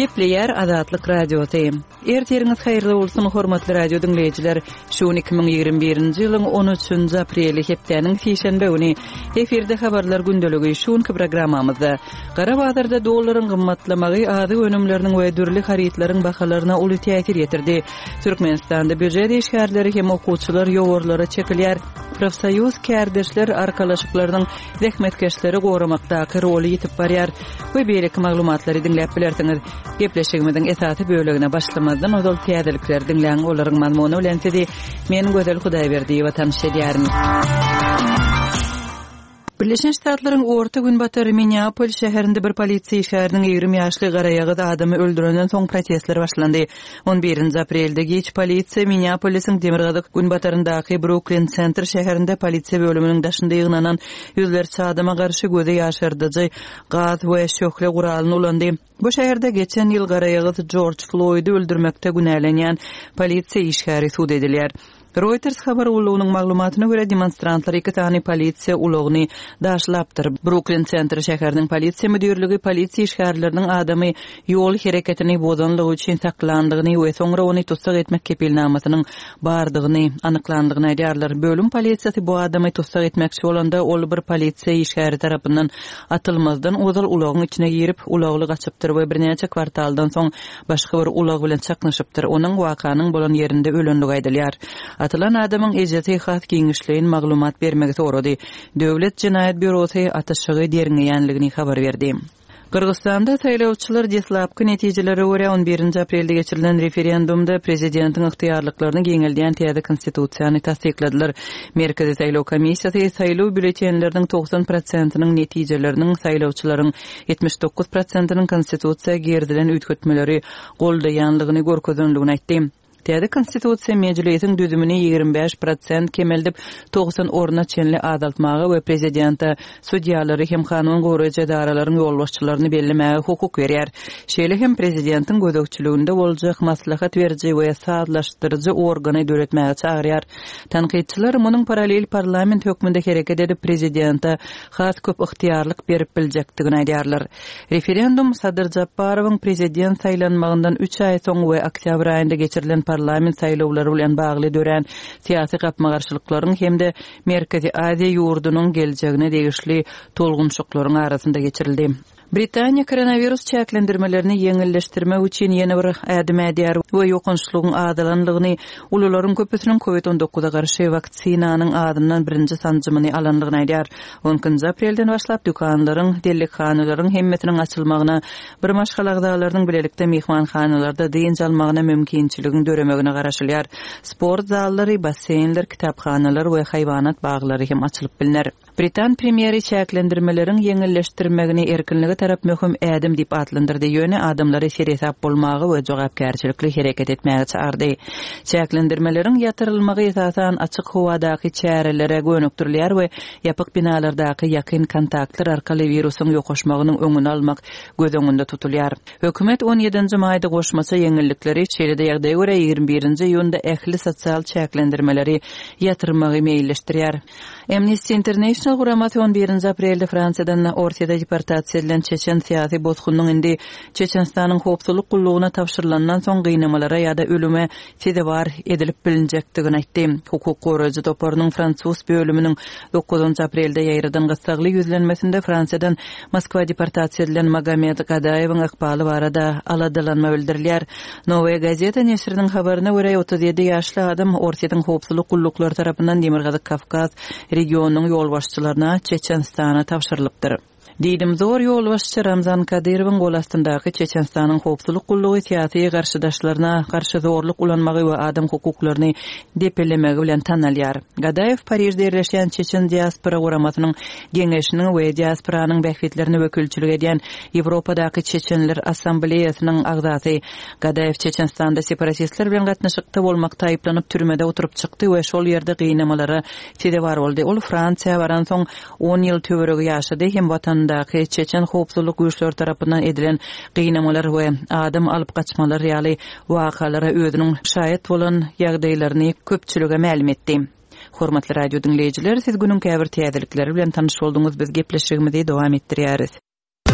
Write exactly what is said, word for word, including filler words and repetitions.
Gepleyer Azatlyk radiosyny. Erteriňiz haýyrly bolsun hormatly radio dinleýijiler. Şu iki ming ýigirme birinji ýylyň on üçünji apreli hepdeniň şeýşembe güni eferde habarlar gündeligi şuňky programmamyzda Garabadarda dollaryň gymmatlamagy ady önümleriniň we dürli haritlaryň bahalaryna uly täsir ýetirdi. Türkmenistanda büjet işgärleri hem okuwçylar ýogorlara çekilýär. Profsoýuz kärdeşler arkalaşyklarynyň zähmetkeşleri goramakdaky roly ýetip barýar. Bu beýleki maglumatlary dinläp bilersiňiz. Gepleşigimiziň esasy bölegine başlamazdan ozal täzelikler dinläň olaryň mazmuny bilen sizi men Gözel Hudaýberdiýewa tanış edýärim. Birleşen Ştatlaryň orta gün batary Minneapolis şäherinde bir polisiýa işgäriniň ýigirme ýaşly garaýagy adamy öldürenden soň protestler başlandy. on birinji aprelde geç polisiýa Minneapolisiň Demirgazyk gün bataryndaky Brooklyn Center şäherinde polisiýa bölüminiň daşynda ýygnanan ýüzlerçe adama garşy göze ýaşardyjy gaz we şöhle guralyny ulandy. Bu şäherde geçen ýyl garaýagy George Floyd'u öldürmekde günälenýän polisiýa işgäri sud edilýär. Reuters habar ulunyň maglumatyna görä demonstrantlar iki tane polisiýa ulagyny daşlapdyr. Brooklyn Center şäheriniň polisiýa müdürligi polisiýa işgärleriniň adamy ýol hereketini bozanlygy üçin saklandygyny we soňra ony tutsak etmek kepilnamasynyň bardygyny anyklandygyny aýdýarlar. Bölüm polisiýasy bu adamy tutsak etmekçi bolanda ol bir polisiýa işgäri tarapyndan atylmazdan ozal ulagyň içine girip ulagly gaçypdyr we birnäçe kwartaldan soň başga bir ulag bilen çaknyşypdyr. Onuň wakanyň bolan ýerinde ölendigi aýdylýar. Atılan adamın ejeti has giňişleýin maglumat bermegi sorady. Döwlet Jenaýat Bürosy ataşygy derňeýänligini habar berdi. Kırgızstanda saýlawçylar deslapky netijelere görä on birinji aprelde geçirilen referendumda prezidentiň yktyýarlyklaryny geňeldiýän täze konstitusiýany tasdikladylar. Merkezi saýlaw komissiýasy saýlaw bülletenleriniň doksan prosentynyň netijeleriniň saýlawçylaryň ýetmiş dokuz prosentynyň konstitusiýa gerdilen ütkötmeleri goldaýanlygyny görkezlendigini aýtdy. Täze konstitusiýa meclisiň düzümini ýigirme beş prosent kemeldip doksan orna çenli azaltmagy we prezidenta sudiýalary hem kanun goraýjy daralaryň ýolbaşçylaryny bellemäge hukuk berýär. Şeýle hem prezidentiň gözegçiliginde boljak maslahat beriji we saatlaşdyrjy organy döretmäge çagyrýar. Tanqidçiler munyň paralel parlament hökmünde hereket edip prezidenta has köp yktyýarlyk berip biljekdigini aýdýarlar. Referendum Sadyr Japarowyň prezident saýlanmagyndan üç ay soň we oktyabr aýynda geçirilen parlament saýlawlary bilen bagly dören syýasy gapmagarçylyklaryň hemde Merkezi Aziýa ýurdunyň geljegine degişli tolgunçyklaryň arasynda geçirildi. Britaniýa koronavirus çäklendirmelerini ýeňilleşdirmek üçin ýene bir ädim edýär we ýokunçlygyň adalanlygyny ulularyň köpüsiniň covid on dokuza garşy vaksinanyň adymdan birinji sanjymyny alanlygyny aýdýar. on ikinji aprelden başlap dükanlaryň, delekhanalaryň hemmetiniň açylmagyna, bir maşgalagdalaryň bilelikde mehmanhanalarda diýinç almagyna mümkinçiligini döremegine garaşylýar. Sport zallary, basseynler, kitapxanalar we haýwanat baglary hem açylyp bilinär. Britan premieri çäklendirmeleriň ýeňilleşdirmegini erkinligi tarap möhüm ädim diýip atlandyrdy. Ýöne adamlary şeresap bolmagy we jogapkärçilikli hereket etmäge çağırdy. Çäklendirmeleriň ýatyrylmagy esasan açyk howadaky çärelere gönükdirilýär we ýapyk binalardaky ýakyn kontaktlar arkaly virusyň ýokaşmagynyň öňüni almak göz öňünde tutulýar. Hökümet on ýedinji maýda goşmaça ýeňillikleri şeýle ýagdaýa görä ýigirme birinji ýylda ähli sosial çäklendirmeleri ýatyrmagy meýilleşdirýär. Amnesty International guramasy on birinji aprelde Fransiýadan ortada deportasiýa edilen çeçen syýasy bozgunnyň indi Çeçenistanyň howpsuzlyk gullugyna tapşyrylandan soň gynamalara ýa-da ölüme sebäp edilip bilinjekdigini aýtdy. Hukuk goraýjy toparynyň Fransuz bölüminiň dokuzunji aprelde ýaýradan gassagly ýüzlenmesinde Fransiýadan Moskwa deportasiýa edilen Magomed Gadaýewiň ykbaly barada aladalanma bildirilýär. Nowaye Gazeta neşriniň habaryna görä otuz ýedi ýaşly adam Orsiýanyň howpsuzlyk gulluklary tarapyndan Demirgazyk Kafkaz regionunyň ýolbaşçylaryna Çeçenistana tapşyrylypdyr. Diýdim zor ýolbaşçy Ramzan Kadyrowyň gol astyndaky Çeçenistanyň howpsuzlyk gullugy syýasy garşydaşlaryna garşy zorluk ulanmagy we adam hukuklaryny depelemegi bilen tanalýar. Gadaýew Parijde ýerleşýän Çeçen diaspora guramasynyň geňeşiniň we diasporanyň bähwetlerini wekilçilik edýän Ýewropadaky Çeçenler Assambleýasynyň agzasy. Gadaýew Çeçenistanda separatistler bilen gatnaşykda bolmakda aýplanyp türmede oturup çykdy we şol ýerde gynamalara sebäp boldy. Ol Fransiýa baran soň on ýyl töweregi ýaşady hem watan Daky Çeçen howpsuzlyk güýçleri tarapyndan edilen gynamalar we adam alyp gaçmalar ýaly wakalara özüniň şaýat bolan ýagdaýlaryny köpçülige ma'lum etdi. Hormatly radio dinleyijiler, siz günün käbir täzelikleri bilen tanyş bolduňyz. Biz gepleşigimizi dowam etdirýäris.